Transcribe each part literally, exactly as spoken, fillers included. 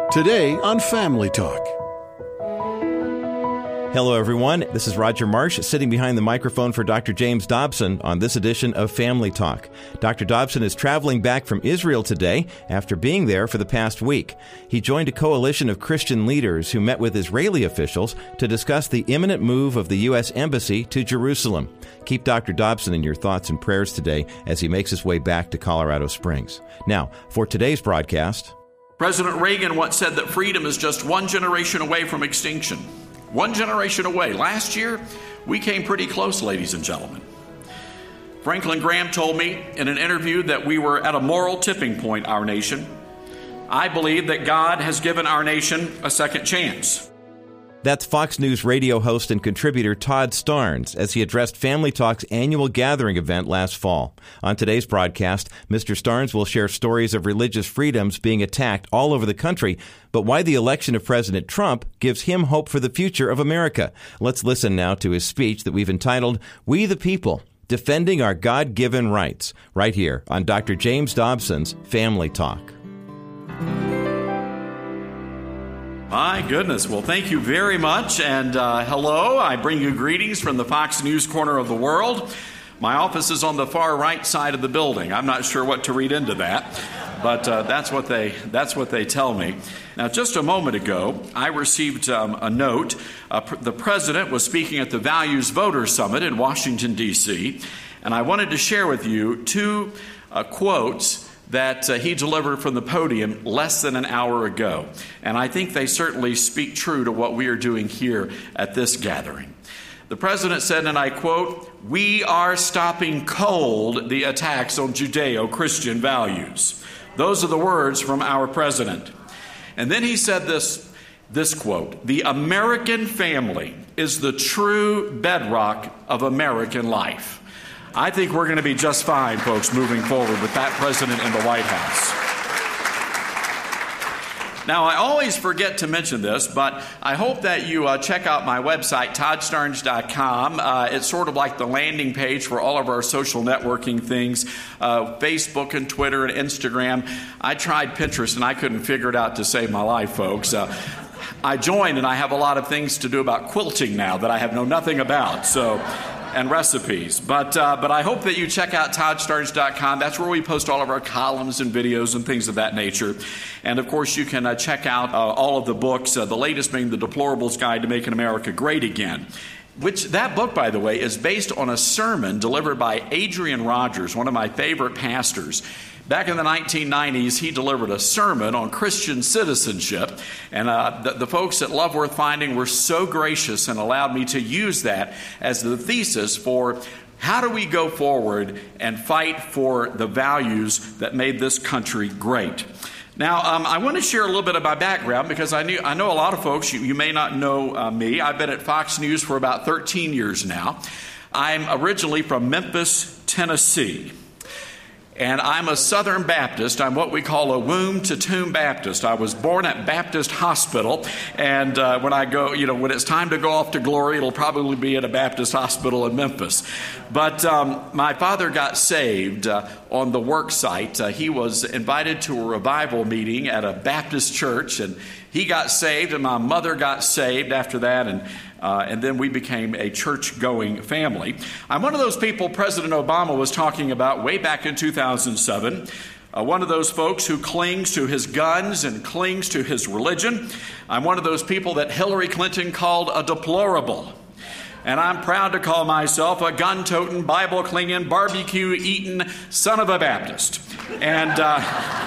Today on Family Talk. Hello, everyone. This is Roger Marsh, sitting behind the microphone for Doctor James Dobson on this edition of Family Talk. Doctor Dobson is traveling back from Israel today after being there for the past week. He joined a coalition of Christian leaders who met with Israeli officials to discuss the imminent move of the U S Embassy to Jerusalem. Keep Doctor Dobson in your thoughts and prayers today as he makes his way back to Colorado Springs. Now, for today's broadcast. President Reagan once said that freedom is just one generation away from extinction. One generation away. Last year, we came pretty close, ladies and gentlemen. Franklin Graham told me in an interview that we were at a moral tipping point, our nation. I believe that God has given our nation a second chance. That's Fox News radio host and contributor Todd Starnes as he addressed Family Talk's annual gathering event last fall. On today's broadcast, Mister Starnes will share stories of religious freedoms being attacked all over the country, but why the election of President Trump gives him hope for the future of America. Let's listen now to his speech that we've entitled, We the People, Defending Our God-Given Rights, right here on Doctor James Dobson's Family Talk. My goodness. Well, thank you very much. And uh, hello. I bring you greetings from the Fox News corner of the world. My office is on the far right side of the building. I'm not sure what to read into that, but uh, that's what they that's what they tell me. Now, just a moment ago, I received um, a note. Uh, pr- the president was speaking at the Values Voters Summit in Washington, D C, and I wanted to share with you two uh, quotes that uh, he delivered from the podium less than an hour ago. And I think they certainly speak true to what we are doing here at this gathering. The president said, and I quote, "We are stopping cold the attacks on Judeo-Christian values." Those are the words from our president. And then he said this, this quote, "The American family is the true bedrock of American life." I think we're going to be just fine, folks, moving forward with that president in the White House. Now, I always forget to mention this, but I hope that you uh, check out my website, todd starnes dot com. Uh, it's sort of like the landing page for all of our social networking things, uh, Facebook and Twitter and Instagram. I tried Pinterest, and I couldn't figure it out to save my life, folks. Uh, I joined, and I have a lot of things to do about quilting now that I have known nothing about. So... and recipes. But uh, but I hope that you check out todd starnes dot com. That's where we post all of our columns and videos and things of that nature. And, of course, you can uh, check out uh, all of the books, uh, the latest being The Deplorables Guide to Making America Great Again, which that book, by the way, is based on a sermon delivered by Adrian Rogers, one of my favorite pastors. Back in the nineteen nineties, he delivered a sermon on Christian citizenship, and uh, the, the folks at Love Worth Finding were so gracious and allowed me to use that as the thesis for how do we go forward and fight for the values that made this country great. Now, um, I want to share a little bit of my background because I knew I know a lot of folks. You, you may not know uh, me. I've been at Fox News for about thirteen years now. I'm originally from Memphis, Tennessee. And I'm a Southern Baptist. I'm what we call a womb-to-tomb Baptist. I was born at Baptist Hospital, and uh, when I go, you know, when it's time to go off to glory, it'll probably be at a Baptist hospital in Memphis. But um, my father got saved uh, on the work site. Uh, he was invited to a revival meeting at a Baptist church, and he got saved, and my mother got saved after that, and Uh, and then we became a church-going family. I'm one of those people President Obama was talking about way back in two thousand seven. Uh, one of those folks who clings to his guns and clings to his religion. I'm one of those people that Hillary Clinton called a deplorable. And I'm proud to call myself a gun-toting, Bible-clinging, barbecue-eating son of a Baptist. And uh,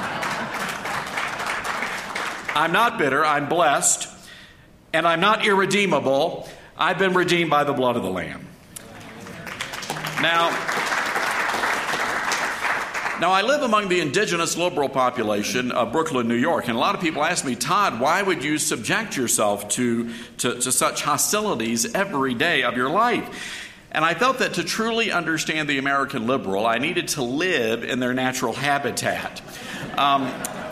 I'm not bitter. I'm blessed. And I'm not irredeemable. I've been redeemed by the blood of the Lamb. Now, now I live among the indigenous liberal population of Brooklyn, New York. And a lot of people ask me, Todd, why would you subject yourself to, to, to such hostilities every day of your life? And I felt that to truly understand the American liberal, I needed to live in their natural habitat. Um,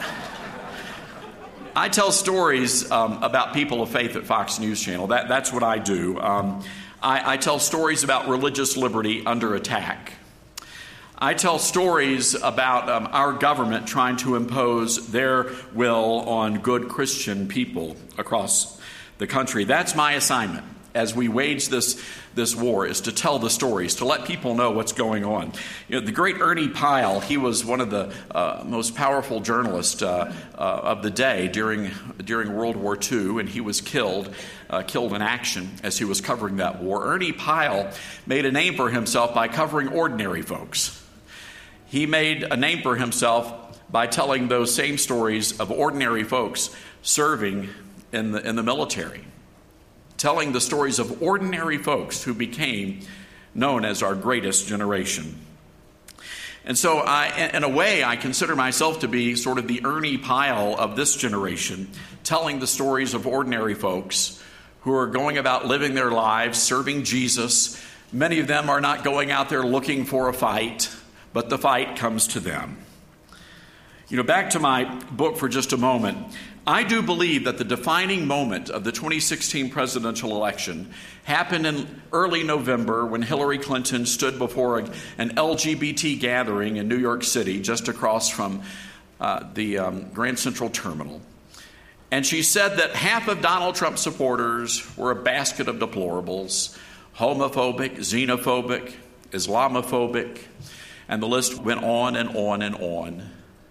I tell stories um, about people of faith at Fox News Channel. That, that's what I do. Um, I, I tell stories about religious liberty under attack. I tell stories about um, our government trying to impose their will on good Christian people across the country. That's my assignment as we wage this, this war, is to tell the stories, to let people know what's going on. You know, the great Ernie Pyle, he was one of the uh, most powerful journalists uh, uh, of the day during, during World War Two, and he was killed, uh, killed in action as he was covering that war. Ernie Pyle made a name for himself by covering ordinary folks. He made a name for himself by telling those same stories of ordinary folks serving in the, in the military, telling the stories of ordinary folks who became known as our greatest generation. And so, I, in a way, I consider myself to be sort of the Ernie Pyle of this generation, telling the stories of ordinary folks who are going about living their lives, serving Jesus. Many of them are not going out there looking for a fight, but the fight comes to them. You know, back to my book for just a moment. I do believe that the defining moment of the twenty sixteen presidential election happened in early November when Hillary Clinton stood before a, an L G B T gathering in New York City, just across from uh, the um, Grand Central Terminal. And she said that half of Donald Trump's supporters were a basket of deplorables, homophobic, xenophobic, Islamophobic, and the list went on and on and on.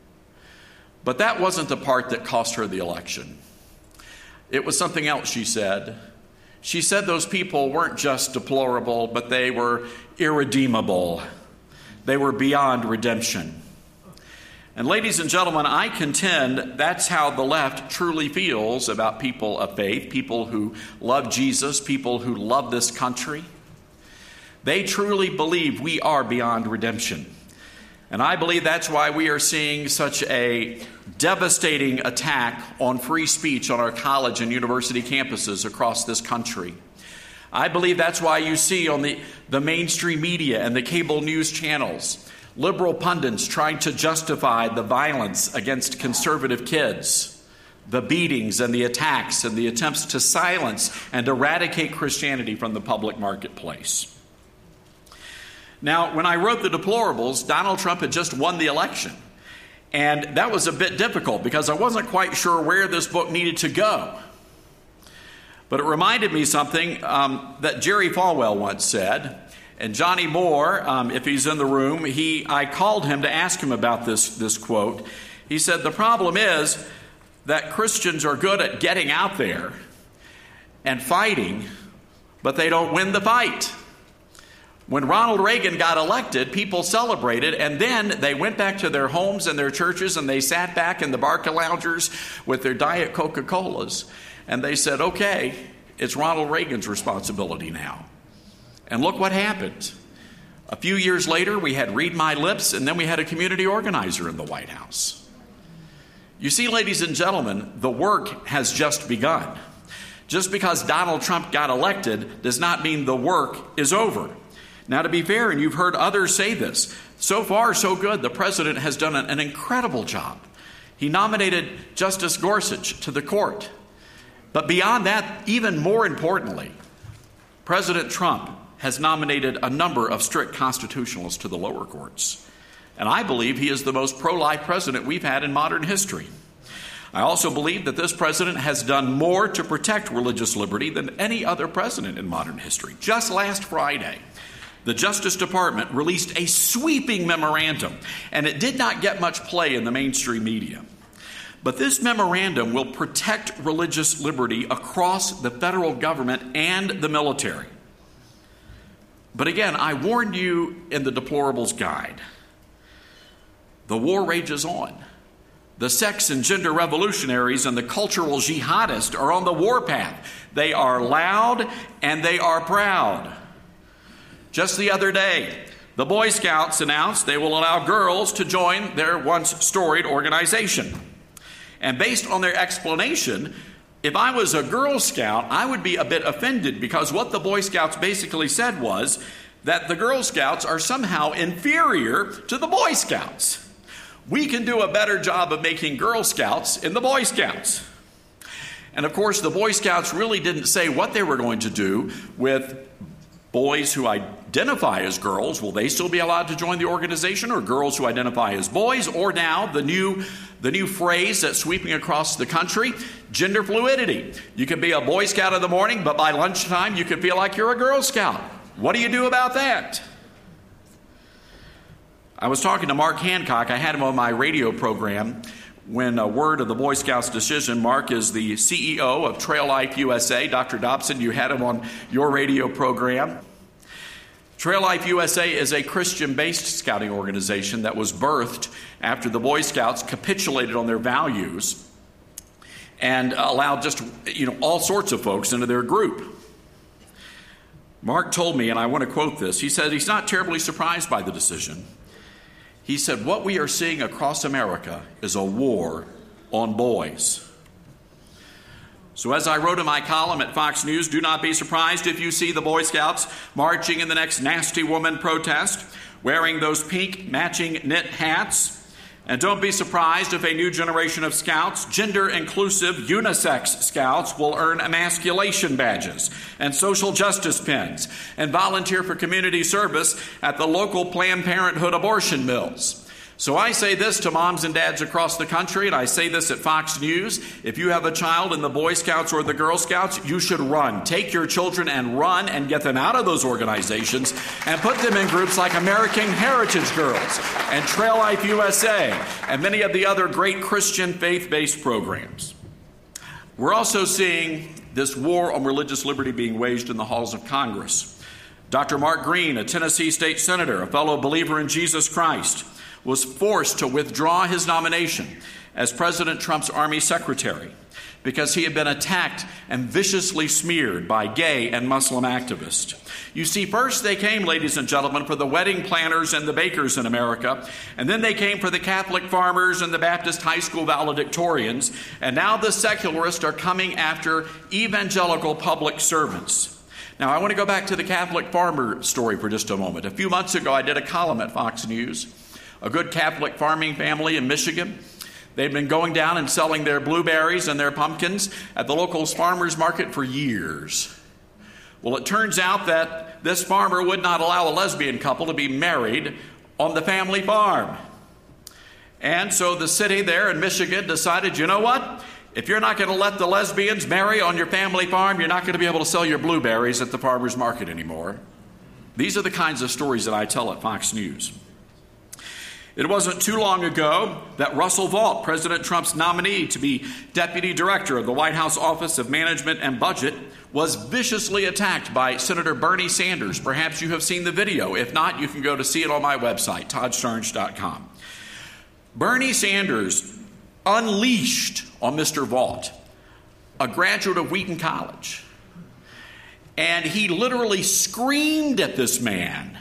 But that wasn't the part that cost her the election. It was something else she said. She said those people weren't just deplorable, but they were irredeemable. They were beyond redemption. And ladies and gentlemen, I contend that's how the left truly feels about people of faith, people who love Jesus, people who love this country. They truly believe we are beyond redemption. And I believe that's why we are seeing such a devastating attack on free speech on our college and university campuses across this country. I believe that's why you see on the, the mainstream media and the cable news channels liberal pundits trying to justify the violence against conservative kids, the beatings and the attacks and the attempts to silence and eradicate Christianity from the public marketplace. Now, when I wrote The Deplorables, Donald Trump had just won the election. And that was a bit difficult because I wasn't quite sure where this book needed to go. But it reminded me something um, that Jerry Falwell once said. And Johnny Moore, um, if he's in the room, he I called him to ask him about this, this quote. He said, the problem is that Christians are good at getting out there and fighting, but they don't win the fight. When Ronald Reagan got elected, people celebrated, and then they went back to their homes and their churches, and they sat back in the Barca loungers with their Diet Coca-Colas, and they said, okay, it's Ronald Reagan's responsibility now. And look what happened. A few years later, we had Read My Lips, and then we had a community organizer in the White House. You see, ladies and gentlemen, the work has just begun. Just because Donald Trump got elected does not mean the work is over. Now, to be fair, and you've heard others say this, so far, so good. The president has done an, an incredible job. He nominated Justice Gorsuch to the court. But beyond that, even more importantly, President Trump has nominated a number of strict constitutionalists to the lower courts. And I believe he is the most pro-life president we've had in modern history. I also believe that this president has done more to protect religious liberty than any other president in modern history. Just last Friday, the Justice Department released a sweeping memorandum, and it did not get much play in the mainstream media. But this memorandum will protect religious liberty across the federal government and the military. But again, I warned you in the Deplorables Guide. The war rages on. The sex and gender revolutionaries and the cultural jihadists are on the warpath. They are loud and they are proud. Just the other day, the Boy Scouts announced they will allow girls to join their once storied organization. And based on their explanation, if I was a Girl Scout, I would be a bit offended because what the Boy Scouts basically said was that the Girl Scouts are somehow inferior to the Boy Scouts. We can do a better job of making Girl Scouts in the Boy Scouts. And of course, the Boy Scouts really didn't say what they were going to do with boys who identify as girls, will they still be allowed to join the organization, or girls who identify as boys? Or now the new the new phrase that's sweeping across the country, gender fluidity. You could be a Boy Scout in the morning, but by lunchtime you could feel like you're a Girl Scout. What do you do about that? I was talking to Mark Hancock. I had him on my radio program when uh, word of the Boy Scouts decision. Mark is the C E O of Trail Life U S A. Doctor Dobson, you had him on your radio program. Trail Life U S A is a Christian-based scouting organization that was birthed after the Boy Scouts capitulated on their values and allowed just, you know, all sorts of folks into their group. Mark told me, and I want to quote this, he said he's not terribly surprised by the decision. He said, what we are seeing across America is a war on boys. So as I wrote in my column at Fox News, do not be surprised if you see the Boy Scouts marching in the next Nasty Woman protest, wearing those pink matching knit hats. And don't be surprised if a new generation of scouts, gender-inclusive unisex scouts, will earn emasculation badges and social justice pins and volunteer for community service at the local Planned Parenthood abortion mills. So I say this to moms and dads across the country, and I say this at Fox News. If you have a child in the Boy Scouts or the Girl Scouts, you should run. Take your children and run and get them out of those organizations and put them in groups like American Heritage Girls and Trail Life U S A and many of the other great Christian faith-based programs. We're also seeing this war on religious liberty being waged in the halls of Congress. Doctor Mark Green, a Tennessee state senator, a fellow believer in Jesus Christ, was forced to withdraw his nomination as President Trump's Army Secretary because he had been attacked and viciously smeared by gay and Muslim activists. You see, first they came, ladies and gentlemen, for the wedding planners and the bakers in America, and then they came for the Catholic farmers and the Baptist high school valedictorians, and now the secularists are coming after evangelical public servants. Now, I want to go back to the Catholic farmer story for just a moment. A few months ago, I did a column at Fox News. A good Catholic farming family in Michigan. They'd been going down and selling their blueberries and their pumpkins at the local farmers market for years. Well, it turns out that this farmer would not allow a lesbian couple to be married on the family farm. And so the city there in Michigan decided, you know what? If you're not going to let the lesbians marry on your family farm, you're not going to be able to sell your blueberries at the farmers market anymore. These are the kinds of stories that I tell at Fox News. It wasn't too long ago that Russell Vought, President Trump's nominee to be deputy director of the White House Office of Management and Budget, was viciously attacked by Senator Bernie Sanders. Perhaps you have seen the video. If not, you can go to see it on my website, todd starnes dot com. Bernie Sanders unleashed on Mister Vought, a graduate of Wheaton College, and he literally screamed at this man.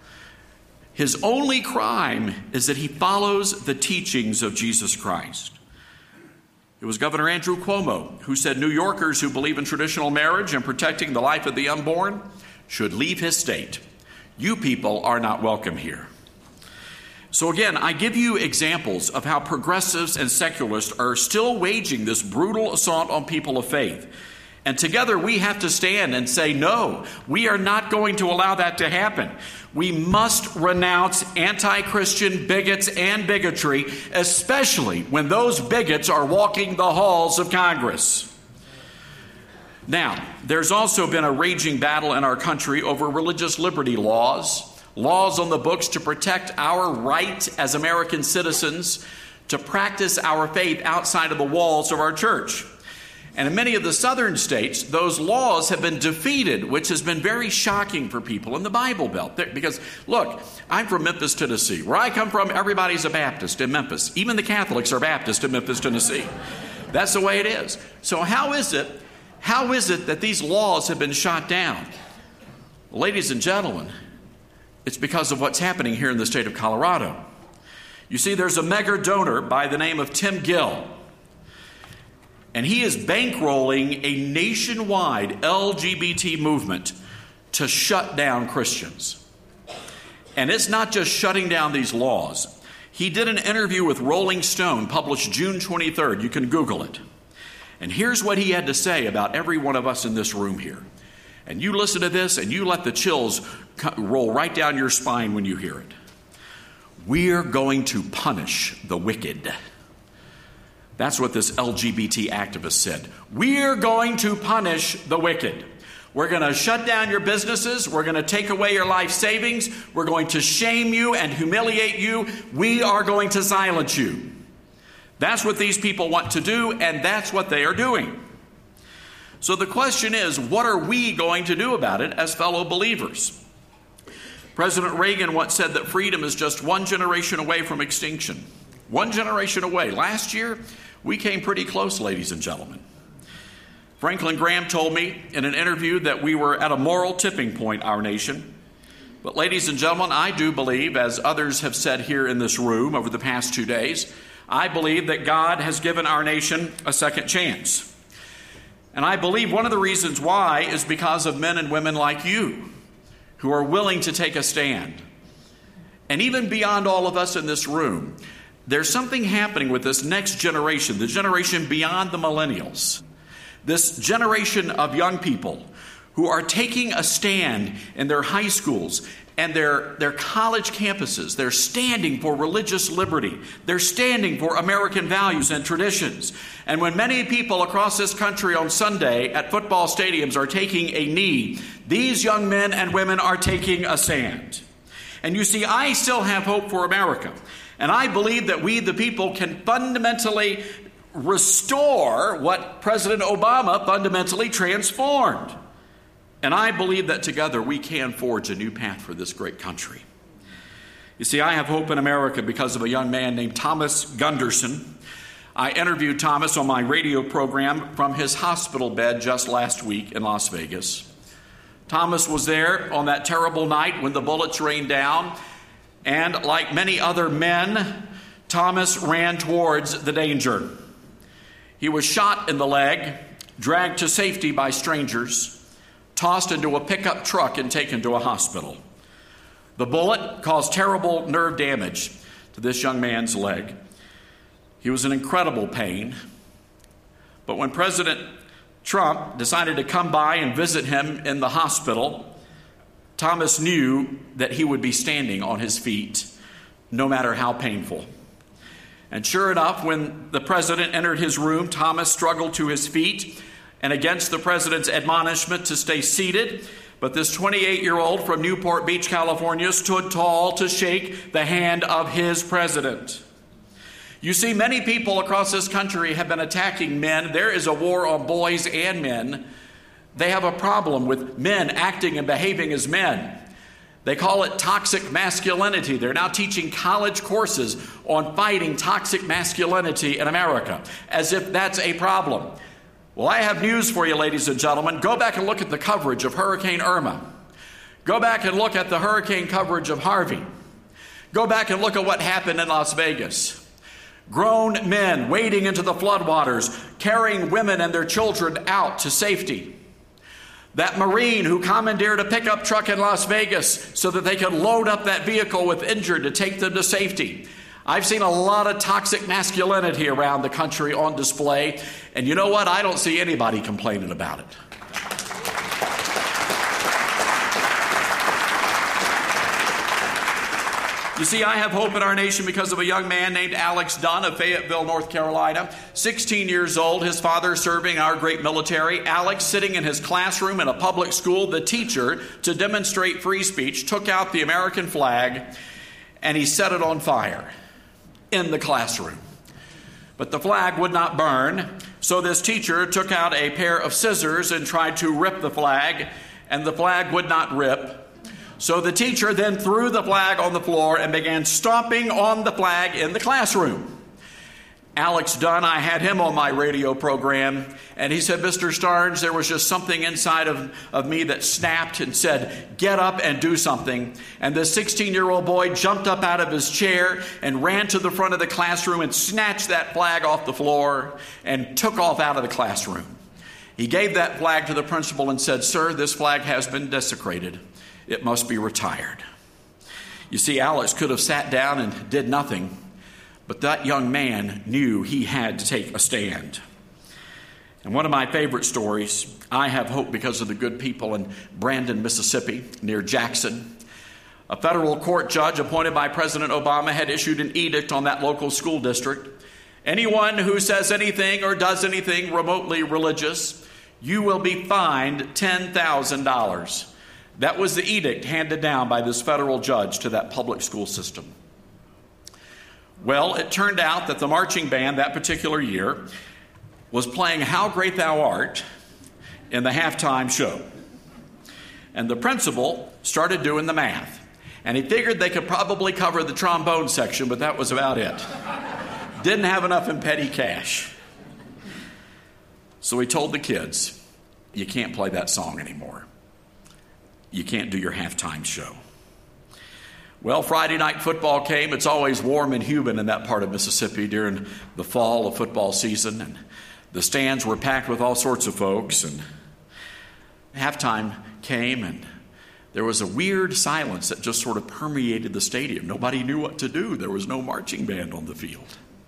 His only crime is that he follows the teachings of Jesus Christ. It was Governor Andrew Cuomo who said New Yorkers who believe in traditional marriage and protecting the life of the unborn should leave his state. You people are not welcome here. So again, I give you examples of how progressives and secularists are still waging this brutal assault on people of faith. And together we have to stand and say, no, we are not going to allow that to happen. We must renounce anti-Christian bigots and bigotry, especially when those bigots are walking the halls of Congress. Now, there's also been a raging battle in our country over religious liberty laws, laws on the books to protect our right as American citizens to practice our faith outside of the walls of our church. And in many of the southern states, those laws have been defeated, which has been very shocking for people in the Bible Belt. Because, look, I'm from Memphis, Tennessee. Where I come from, everybody's a Baptist in Memphis. Even the Catholics are Baptist in Memphis, Tennessee. That's the way it is. So how is it, how is it that these laws have been shot down? Ladies and gentlemen, it's because of what's happening here in the state of Colorado. You see, there's a mega donor by the name of Tim Gill. And he is bankrolling a nationwide L G B T movement to shut down Christians. And it's not just shutting down these laws. He did an interview with Rolling Stone, published June twenty-third. You can Google it. And here's what he had to say about every one of us in this room here. And you listen to this and you let the chills roll right down your spine when you hear it. We're going to punish the wicked. That's what this L G B T activist said. We're going to punish the wicked. We're going to shut down your businesses. We're going to take away your life savings. We're going to shame you and humiliate you. We are going to silence you. That's what these people want to do, and that's what they are doing. So the question is, what are we going to do about it as fellow believers? President Reagan once said that freedom is just one generation away from extinction. One generation away. Last year, we came pretty close, ladies and gentlemen. Franklin Graham told me in an interview that we were at a moral tipping point, our nation. But ladies and gentlemen, I do believe, as others have said here in this room over the past two days, I believe that God has given our nation a second chance. And I believe one of the reasons why is because of men and women like you who are willing to take a stand. And even beyond all of us in this room, there's something happening with this next generation, the generation beyond the millennials. This generation of young people who are taking a stand in their high schools and their, their college campuses. They're standing for religious liberty. They're standing for American values and traditions. And when many people across this country on Sunday at football stadiums are taking a knee, these young men and women are taking a stand. And you see, I still have hope for America. And I believe that we, the people, can fundamentally restore what President Obama fundamentally transformed. And I believe that together we can forge a new path for this great country. You see, I have hope in America because of a young man named Thomas Gunderson. I interviewed Thomas on my radio program from his hospital bed just last week in Las Vegas. Thomas was there on that terrible night when the bullets rained down, and like many other men, Thomas ran towards the danger. He was shot in the leg, dragged to safety by strangers, tossed into a pickup truck and taken to a hospital. The bullet caused terrible nerve damage to this young man's leg. He was in incredible pain. But when President Trump decided to come by and visit him in the hospital, Thomas knew that he would be standing on his feet, no matter how painful. And sure enough, when the president entered his room, Thomas struggled to his feet, and against the president's admonishment to stay seated, but this twenty-eight-year-old from Newport Beach, California, stood tall to shake the hand of his president. You see, many people across this country have been attacking men. There is a war on boys and men. They have a problem with men acting and behaving as men. They call it toxic masculinity. They're now teaching college courses on fighting toxic masculinity in America, as if that's a problem. Well, I have news for you, ladies and gentlemen. Go back and look at the coverage of Hurricane Irma. Go back and look at the hurricane coverage of Harvey. Go back and look at what happened in Las Vegas. Grown men wading into the floodwaters, carrying women and their children out to safety. That Marine who commandeered a pickup truck in Las Vegas so that they could load up that vehicle with injured to take them to safety. I've seen a lot of toxic masculinity around the country on display, and you know what? I don't see anybody complaining about it. You see, I have hope in our nation because of a young man named Alex Dunn of Fayetteville, North Carolina, sixteen years old, his father serving our great military. Alex, sitting in his classroom in a public school, the teacher, to demonstrate free speech, took out the American flag and he set it on fire in the classroom. But the flag would not burn, so this teacher took out a pair of scissors and tried to rip the flag, and the flag would not rip. So the teacher then threw the flag on the floor and began stomping on the flag in the classroom. Alex Dunn, I had him on my radio program, and he said, Mister Starnes, there was just something inside of, of me that snapped and said, get up and do something. And this sixteen-year-old boy jumped up out of his chair and ran to the front of the classroom and snatched that flag off the floor and took off out of the classroom. He gave that flag to the principal and said, sir, this flag has been desecrated. It must be retired. You see, Alex could have sat down and did nothing, but that young man knew he had to take a stand. And one of my favorite stories, I have hope because of the good people in Brandon, Mississippi, near Jackson. A federal court judge appointed by President Obama had issued an edict on that local school district. Anyone who says anything or does anything remotely religious, you will be fined ten thousand dollars. That was the edict handed down by this federal judge to that public school system. Well, it turned out that the marching band that particular year was playing How Great Thou Art in the halftime show. And the principal started doing the math. And he figured they could probably cover the trombone section, but that was about it. Didn't have enough in petty cash. So he told the kids, you can't play that song anymore. You can't do your halftime show. Well, Friday night football came. It's always warm and humid in that part of Mississippi during the fall of football season. And the stands were packed with all sorts of folks. And halftime came, and there was a weird silence that just sort of permeated the stadium. Nobody knew what to do. There was no marching band on the field.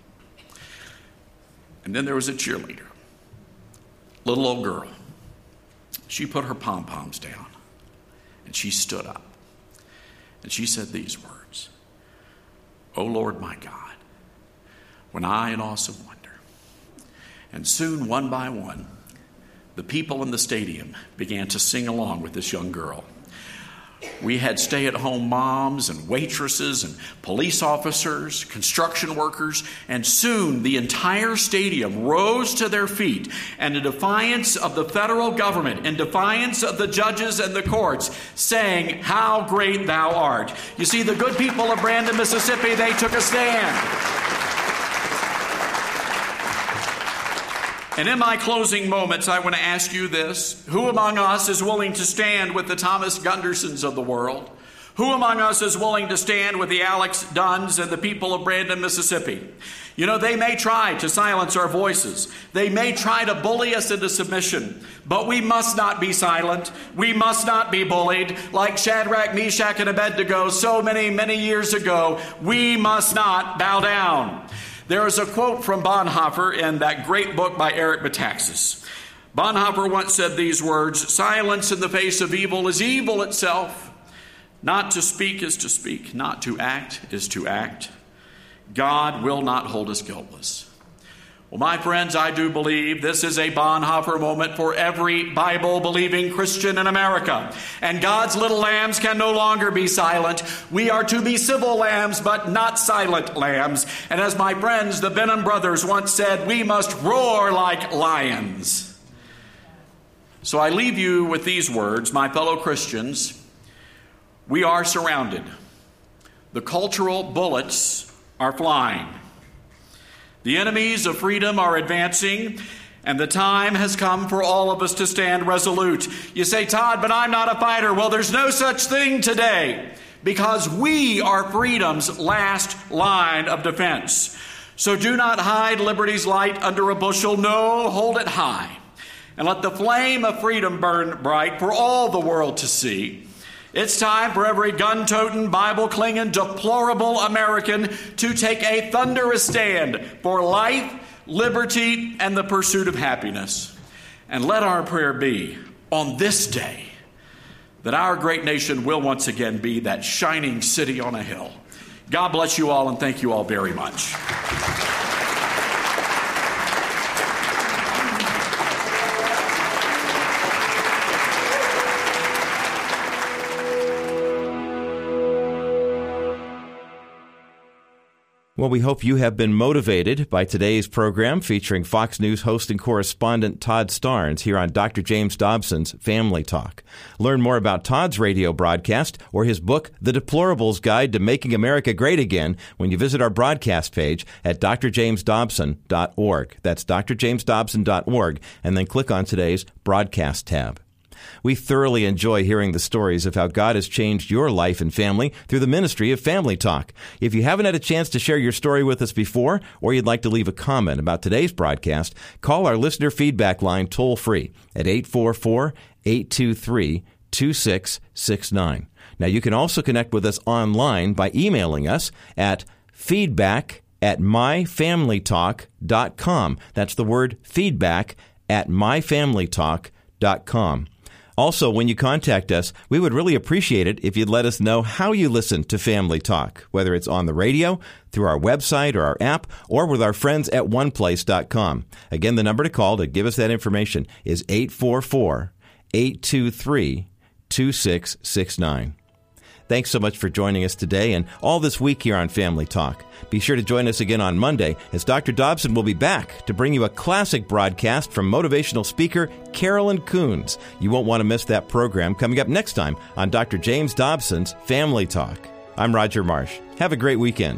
And then there was a cheerleader, little old girl. She put her pom-poms down, and she stood up. And she said these words, "O Lord my God, when I in awesome wonder." And soon, one by one, the people in the stadium began to sing along with this young girl. We had stay-at-home moms and waitresses and police officers, construction workers, and soon the entire stadium rose to their feet, and in defiance of the federal government, in defiance of the judges and the courts, sang, "How Great Thou Art." You see, the good people of Brandon, Mississippi, they took a stand. And in my closing moments, I want to ask you this. Who among us is willing to stand with the Thomas Gundersons of the world? Who among us is willing to stand with the Alex Dunns and the people of Brandon, Mississippi? You know, they may try to silence our voices. They may try to bully us into submission. But we must not be silent. We must not be bullied. Like Shadrach, Meshach, and Abednego so many, many years ago, we must not bow down. There is a quote from Bonhoeffer in that great book by Eric Metaxas. Bonhoeffer once said these words, "Silence in the face of evil is evil itself. Not to speak is to speak. Not to act is to act. God will not hold us guiltless." Well, my friends, I do believe this is a Bonhoeffer moment for every Bible-believing Christian in America. And God's little lambs can no longer be silent. We are to be civil lambs, but not silent lambs. And as my friends, the Benham brothers, once said, we must roar like lions. So I leave you with these words, my fellow Christians. We are surrounded. The cultural bullets are flying. The enemies of freedom are advancing, and the time has come for all of us to stand resolute. You say, "Todd, but I'm not a fighter." Well, there's no such thing today, because we are freedom's last line of defense. So do not hide liberty's light under a bushel. No, hold it high, and let the flame of freedom burn bright for all the world to see. It's time for every gun-toting, Bible-clinging, deplorable American to take a thunderous stand for life, liberty, and the pursuit of happiness. And let our prayer be, on this day, that our great nation will once again be that shining city on a hill. God bless you all, and thank you all very much. Well, we hope you have been motivated by today's program featuring Fox News host and correspondent Todd Starnes here on Doctor James Dobson's Family Talk. Learn more about Todd's radio broadcast or his book, The Deplorables Guide to Making America Great Again, when you visit our broadcast page at d r james dobson dot org. That's d r james dobson dot org, and then click on today's broadcast tab. We thoroughly enjoy hearing the stories of how God has changed your life and family through the ministry of Family Talk. If you haven't had a chance to share your story with us before, or you'd like to leave a comment about today's broadcast, call our listener feedback line toll-free at eight four four, eight two three, two six six nine. Now, you can also connect with us online by emailing us at feedback at my family talk dot com. That's the word feedback at my family talk dot com. Also, when you contact us, we would really appreciate it if you'd let us know how you listen to Family Talk, whether it's on the radio, through our website or our app, or with our friends at one place dot com. Again, the number to call to give us that information is eight four four, eight two three, two six six nine. Thanks so much for joining us today and all this week here on Family Talk. Be sure to join us again on Monday as Doctor Dobson will be back to bring you a classic broadcast from motivational speaker Carolyn Coons. You won't want to miss that program coming up next time on Doctor James Dobson's Family Talk. I'm Roger Marsh. Have a great weekend.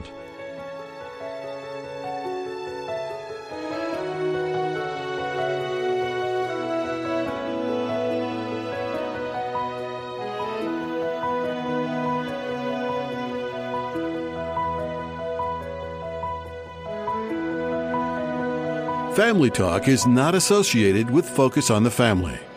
Family Talk is not associated with Focus on the Family.